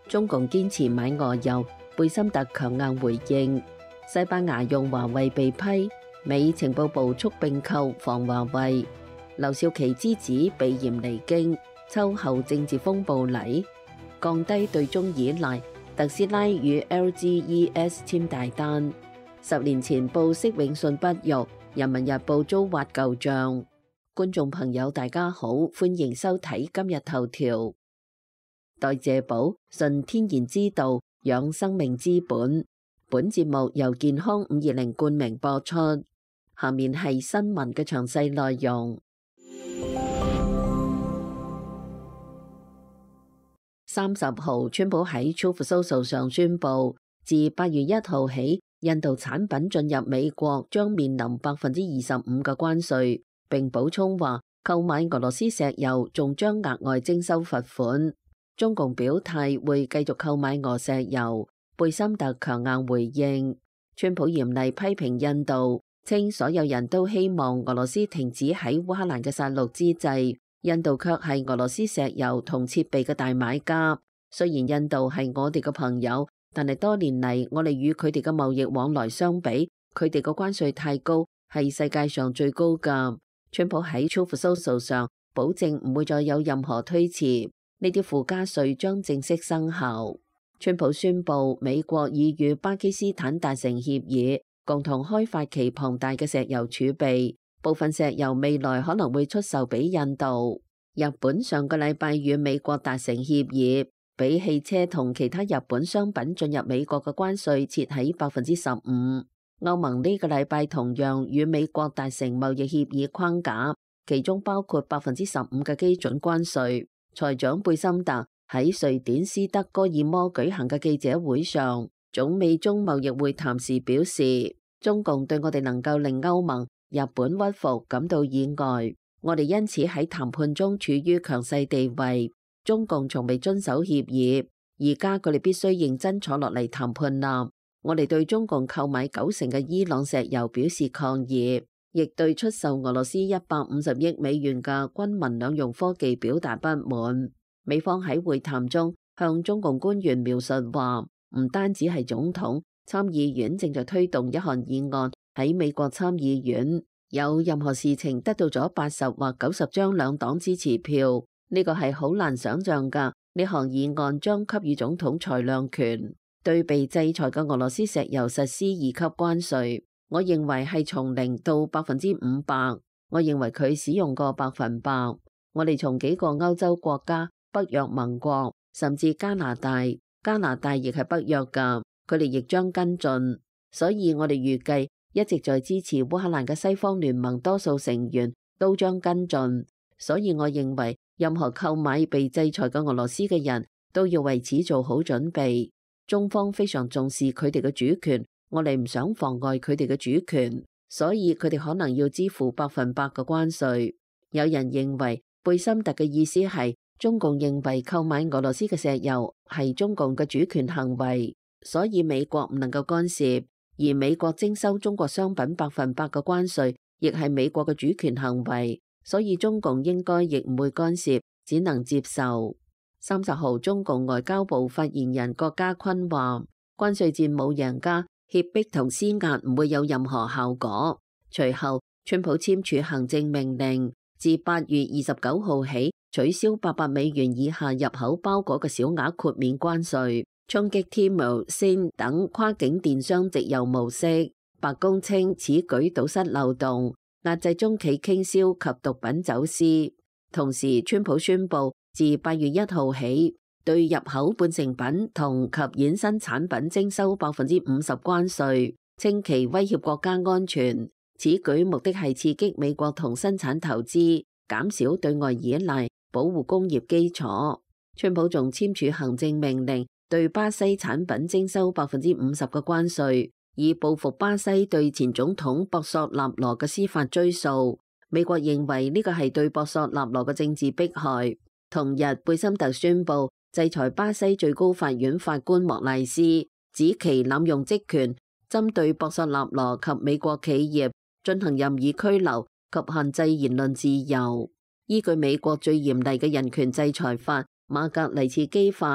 中共堅持買俄油，貝森特強硬回應。西班牙用華為被批，美情報部促併購防華為。劉少奇之子被嫌離京，秋後政治風暴嚟，降低對中依賴。特斯拉與 LGES 簽大單。10年前報息永信不育，人民日報遭挖舊賬。觀眾朋友大家好，歡迎收睇今日頭條。代謝寶，順天然之道，養生命之本。本節目由健康520冠名播出。下面係新聞嘅詳細內容。30號，川普喺 Truth Social 上宣布，自8月1號起，印度產品進入美國將面臨25%嘅關稅，並補充話，購買俄羅斯石油仲將額外徵收罰款。中共表態會繼續購買俄石油，貝森特強硬回應。川普嚴厲批評印度，稱所有人都希望俄羅斯停止喺烏克蘭嘅殺戮之際，印度卻係俄羅斯石油同設備嘅大買家。雖然印度係我哋嘅朋友，但係多年嚟我哋與佢哋嘅貿易往來相比，佢哋嘅關稅太高，係世界上最高㗎。川普喺 Truth Social 上保證唔會再有任何推遲，呢啲附加稅將正式生效。川普宣布美國已與巴基斯坦達成協議，共同開發其龐大嘅石油儲備，部分石油未來可能會出售俾印度。日本上個禮拜與美國達成協議，俾汽車同其他日本商品進入美國嘅關稅設喺15%。歐盟呢個禮拜同樣與美國達成貿易協議框架，其中包括15%嘅基準關稅。財長貝森特喺瑞典斯德哥爾摩舉行嘅記者會上，總美中貿易會談時表示，中共對我哋能夠令歐盟、日本屈服感到意外，我哋因此喺談判中處於強勢地位。中共從未遵守協議，而家佢哋必須認真坐落嚟談判啦。我哋對中共購買90%嘅伊朗石油表示抗議，亦對出售俄羅斯150億美元嘅軍民兩用科技表達不滿。美方喺會談中向中共官員描述話，唔單止係總統，參議院正在推動一項議案喺美國參議院，有任何事情得到咗80或90張兩黨支持票，呢個係好難想象㗎。呢項議案將給予總統裁量權，對被制裁嘅俄羅斯石油實施2級關稅。我認為係從0到500%，我認為佢使用過100%。我哋從幾個歐洲國家、北約盟國，甚至加拿大亦係北約㗎，佢哋亦將跟進。所以我哋預計一直在支持烏克蘭嘅西方聯盟多數成員都將跟進。所以我認為任何購買被制裁嘅俄羅斯嘅人都要為此做好準備。中方非常重視佢哋嘅主權，我哋唔想妨礙佢哋嘅主權，所以佢哋可能要支付100%嘅關稅。有人認為貝森特嘅意思係中共認為購買俄羅斯嘅石油係中共嘅主權行為，所以美國唔能夠干涉，而美國徵收中國商品100%嘅關稅亦係美國嘅主權行為，所以中共應該亦唔會干涉，只能接受。30號，中共外交部發言人郭家坤話，關稅戰冇贏家，脅迫同施壓唔會有任何效果。隨後，川普簽署行政命令，自8月29號起取消800美元以下入口包裹嘅小額豁免關稅，衝擊 Temu、Shein 等跨境電商直郵模式。白宮稱此舉堵塞漏洞，壓制中企傾銷及毒品走私。同時，川普宣布自8月1號起，對入口半成品同及衍生產品徵收50%關稅，稱其威脅國家安全。此舉目的係刺激美國同生產投資，減少對外依賴，保護工業基礎。川普仲簽署行政命令，對巴西產品徵收50%嘅關稅，以報復巴西對前總統博索納羅嘅司法追訴。美國認為呢個係對博索納羅嘅政治迫害。同日，貝森特宣布制裁巴西最高法院法官莫賴斯，指其濫用職權，針對博索納羅及美國企業進行任意拘留及限制言論自由。依據美國最嚴厲嘅人權制裁法馬格尼茨基法，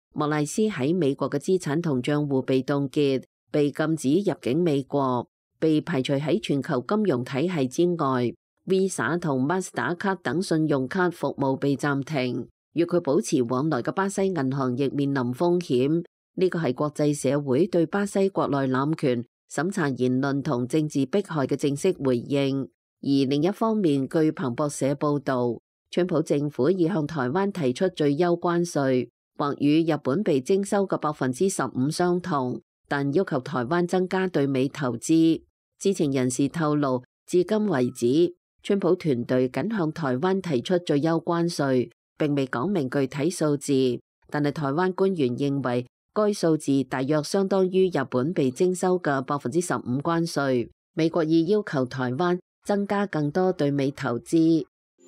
莫賴斯喺美國嘅資產同帳戶被凍結，被禁止入境美國，被排除喺全球金融體系之外。Visa 同 Master 卡等信用卡服務被暫停，與佢保持往來嘅巴西銀行亦面臨風險。呢個係國際社會對巴西國內濫權、審查言論同政治迫害嘅正式回應。而另一方面，據彭博社報導，川普政府已向台灣提出最優關稅，或與日本被徵收嘅15%相同，但要求台灣增加對美投資。知情人士透露，至今為止，川普團隊僅向台灣提出最優關稅，並未講明具體數字，但係台灣官員認為該數字大約相當於日本被徵收嘅15%關稅。美國已要求台灣增加更多對美投資。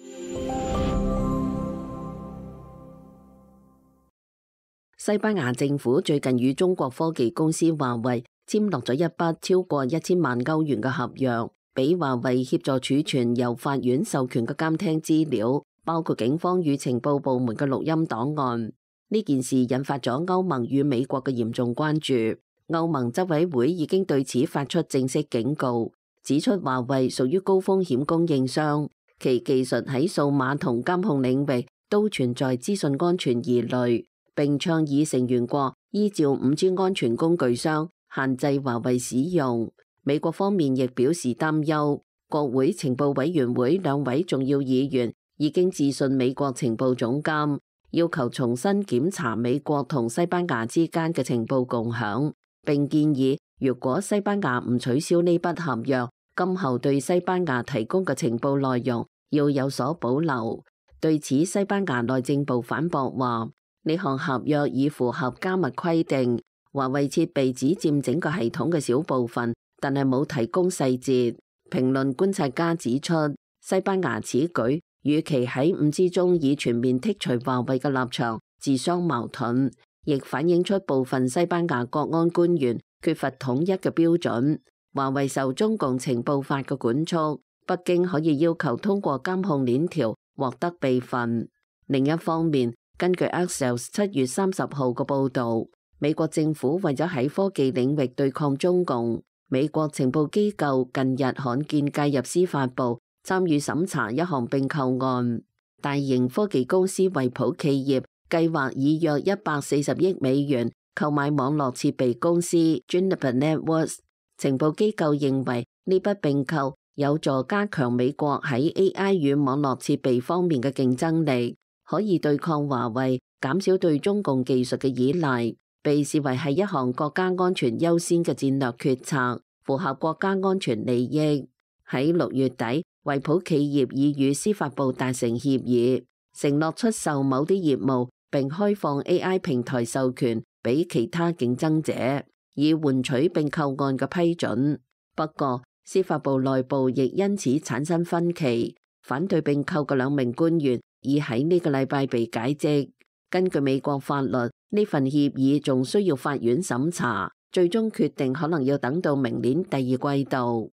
西班牙政府最近與中國科技公司華為簽落咗一筆超過1000萬歐元嘅合約，俾華為協助儲存由法院授權嘅監聽資料，包括警方與情報部門嘅錄音檔案。呢件事引發咗歐盟與美國嘅嚴重關注。歐盟執委會已經對此發出正式警告，指出華為屬於高風險供應商，其技術喺數碼同監控領域都存在資訊安全疑慮，並倡議成員國依照5G 安全工具商限制華為使用。美國方面亦表示擔憂，國會情報委員會2位重要議員已經致信美國情報總監，要求重新檢查美國同西班牙之間嘅情報共享，並建議如果西班牙唔取消呢筆合約，今後對西班牙提供嘅情報內容要有所保留。對此，西班牙內政部反駁話，呢項合約已符合加密規定，華為設備只佔整個系統嘅小部分，但係冇提供細節。評論觀察家指出，西班牙此舉與其喺5G中已全面剔除華為嘅立場自相矛盾，亦反映出部分西班牙國安官員缺乏統一嘅標準。華為受中共情報法嘅管束，北京可以要求通過監控鏈條獲得備份。另一方面，根據 Axios 7月30號嘅報導，美國政府為咗喺科技領域對抗中共，美國情報機構近日罕見介入司法部，參與審查一項併購案。大型科技公司惠普企業計劃以約140億美元購買網絡設備公司 Juniper Networks。情報機構認為呢筆併購有助加強美國喺 AI 與網絡設備方面嘅競爭力，可以對抗華為，減少對中共技術嘅依賴，被視為係一項國家安全優先嘅戰略決策，符合國家安全利益。喺6月底，惠普企業已與司法部達成協議，承諾出售某啲業務，並開放 AI 平台授權俾其他競爭者，以換取併購案嘅批准。不過，司法部內部亦因此產生分歧，反對併購嘅2名官員已喺呢個禮拜被解職。根據美國法律，呢份協議仲需要法院審查，最終決定可能要等到明年第2季度。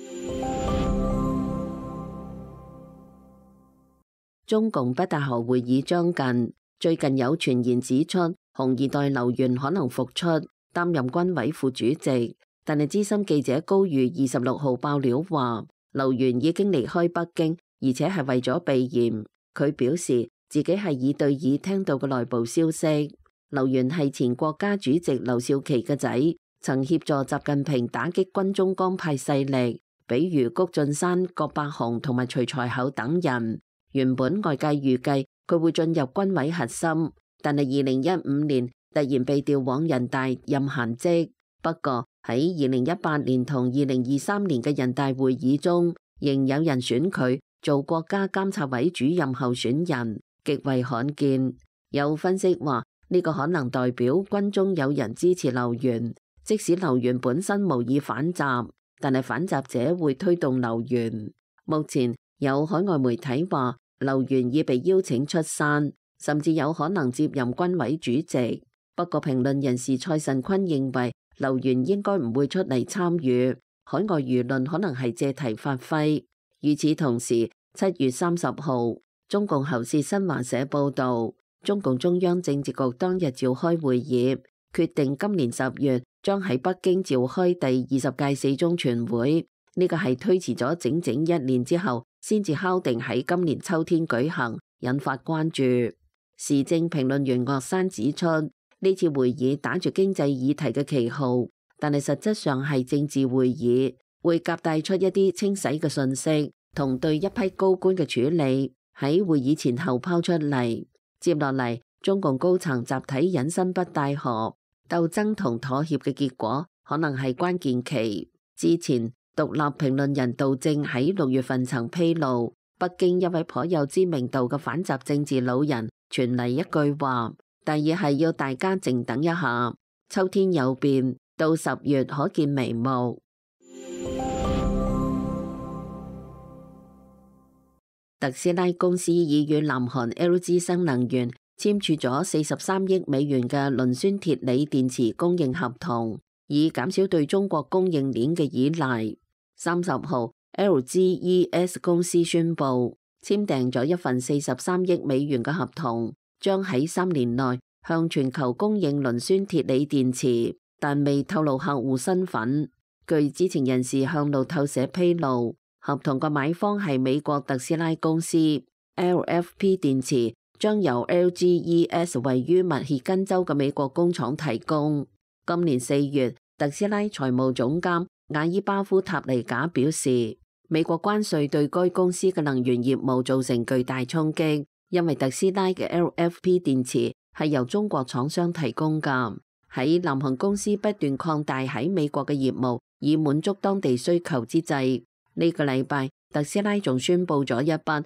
中共北大河會議將近，最近有傳言指出，紅二代劉源可能復出擔任軍委副主席，但係資深記者高瑜26號爆料話，劉源已經離開北京，而且係為咗避嫌。佢表示自己係以對耳聽到嘅內部消息。劉源係前國家主席劉少奇嘅仔，曾協助習近平打擊軍中江派勢力，比如谷俊山、郭伯雄同埋徐才厚等人。原本外界預計佢會進入軍委核心，但係2015年突然被調往人大任閒職。不過喺2018年同2023年嘅人大會議中，仍有人選佢做國家監察委主任候選人，極為罕見。有分析話呢個可能代表軍中有人支持劉源，即使劉源本身無意反習，但係反習者會推動劉源。目前有海外媒體話，劉源已被邀請出山，甚至有可能接任軍委主席。不過評論人士蔡慎坤認為，劉源應該唔會出嚟參與，海外輿論可能係借題發揮。與此同時，7月30號，中共喉舌新華社報道， 中共中央政治局當日召開會議，決定今年10月將喺北京召開第20屆四中全會。呢個係推遲咗整整1年之後，先至敲定喺今年秋天舉行，引發關注。時政評論員岳山指出，呢次會議打住經濟議題嘅旗號，但係實質上係政治會議，會夾帶出一啲清洗嘅訊息，同對一批高官嘅處理喺會議前後拋出嚟。接落嚟，中共高層集體隱身北戴河，鬥爭同妥協嘅結果可能係關鍵期。之前獨立評論人杜正喺6月份曾披露，北京一位頗有知名度嘅反習政治老人傳嚟一句話，第二係要大家靜等一下，秋天有變，到10月可見眉目。特斯拉公司已與南韓 LG 新能源簽署咗43億美元嘅磷酸鐵鋰電池供應合同，以減少對中國供應鏈嘅依賴。30號 LGES 公司宣布簽訂咗一份43億美元嘅合同，將喺3年內向全球供應磷酸鐵鋰電池，但未透露客戶身份。據知情人士向路透社披露，合同嘅買方係美國特斯拉公司。LFP 電池將由 LGES 位於密歇根州嘅美國工廠提供。今年4月，特斯拉財務總監瓦爾巴夫塔尼賈表示，美國關稅對該公司嘅能源業務造成巨大衝擊，因為特斯拉嘅 LFP 電池係由中國廠商提供㗎。喺南韓公司不斷擴大喺美國嘅業務，以滿足當地需求之際，呢個禮拜特斯拉仲宣布咗一筆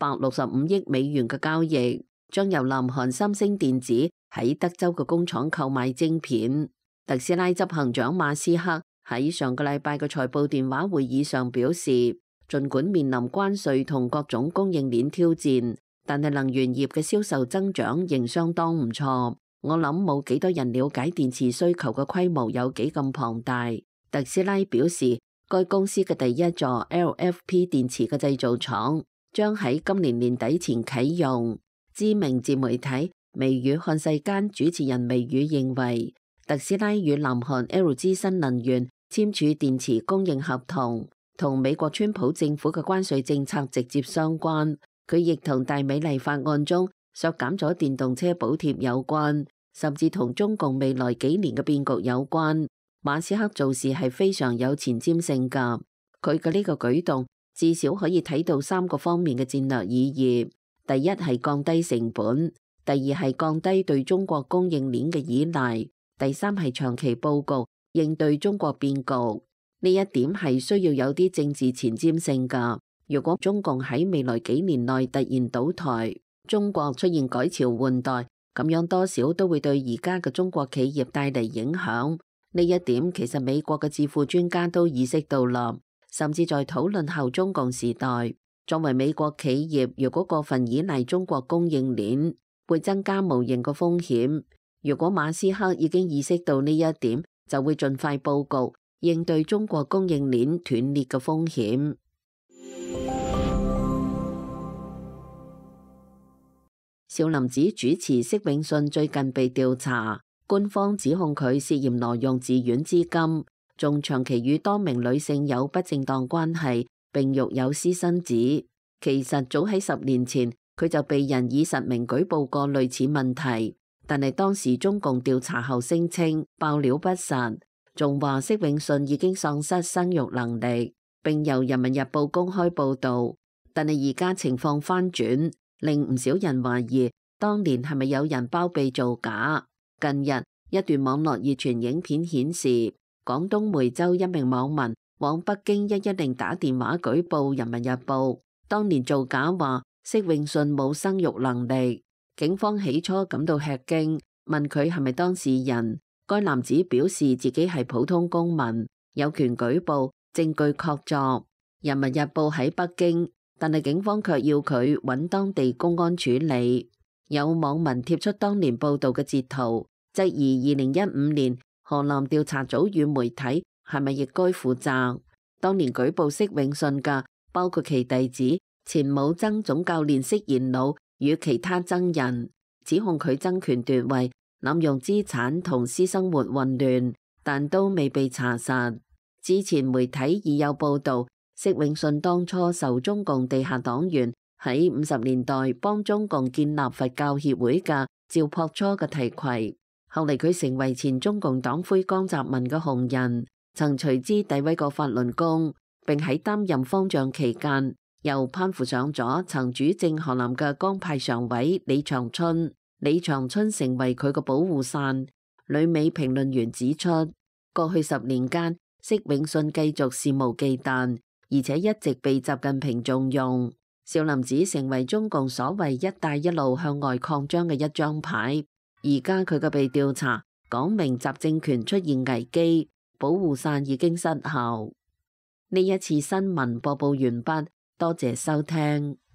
165億美元嘅交易，將由南韓三星電子喺德州嘅工廠購買晶片。特斯拉執行長馬斯克喺上個禮拜嘅財報電話會議上表示，儘管面臨關稅同各種供應鏈挑戰，但係能源業嘅銷售增長仍相當唔錯。我諗冇幾多人了解電池需求嘅規模有幾咁龐大。特斯拉表示，該公司嘅第一座 LFP 電池嘅製造廠將喺今年年底前啟用。知名自媒體微語看世間主持人微語認為，特斯拉與南韓 LG 新能源簽署電池供應合同，同美國川普政府嘅關稅政策直接相關。佢亦同大美麗法案中削減咗電動車補貼有關，甚至同中共未來幾年嘅變局有關。馬斯克做事係非常有前瞻性㗎，佢嘅呢個舉動至少可以睇到3個方面嘅戰略意義。第一係降低成本，第二係降低對中國供應鏈嘅依賴，第三係長期佈局應對中國變局。呢一點係需要有啲政治前瞻性㗎。如果中共喺未來幾年內突然倒台，中國出現改朝換代，咁樣多少都會對而家嘅中國企業帶嚟影響。呢一點其實美國嘅智庫專家都意識到啦，甚至在討論後中共時代，作為美國企業，如果過分依賴中國供應鏈，會增加無形嘅風險。如果馬斯克已經意識到呢一點，就會盡快佈局應對中國供應鏈斷裂嘅風險。少林寺主持釋永信最近被調查，官方指控佢涉嫌挪用寺院資金，仲長期與多名女性有不正當關係，並育有私生子。其實早喺10年前，佢就被人以實名舉報過類似問題，但係當時中共調查後聲稱爆料不實，仲話釋永信已經喪失生育能力，並由人民日報公開報導。但係而家情況翻轉，令唔少人懷疑當年係咪有人包庇造假。近日一段網絡熱傳影片顯示，廣東梅州一名網民往北京110打電話舉報人民日報，當年造假話釋永信冇生育能力。警方起初感到吃驚，問佢係咪當事人。該男子表示自己係普通公民，有權舉報，證據確鑿。人民日報喺北京，但係警方卻要佢揾當地公安處理。有網民貼出當年報道嘅截圖，質疑2015年河南調查組與媒體係咪亦該負責。當年舉報釋永信嘅包括其弟子前武僧總教練釋延魯與其他僧人。 指控佢爭權奪位、濫用資產同私生活混亂，但都未被查實。之前媒體已有報導，釋永信當初受中共地下黨員喺50年代幫中共建立佛教協會嘅趙樸初嘅提攜。後嚟佢成為前中共黨魁江澤民嘅紅人，曾隨之詆毀過法輪功，並喺擔任方丈期間，又攀附上咗曾主政河南嘅江派常委李長春。李長春成為佢嘅保護傘。旅美評論員指出，過去10年間，釋永信繼續肆無忌憚，而且一直被習近平重用。少林寺成為中共所謂一帶一路向外擴張嘅一張牌。而家佢嘅被調查，講明習政權出現危機，保護傘已經失效。呢一次新聞播報完畢，多謝收聽。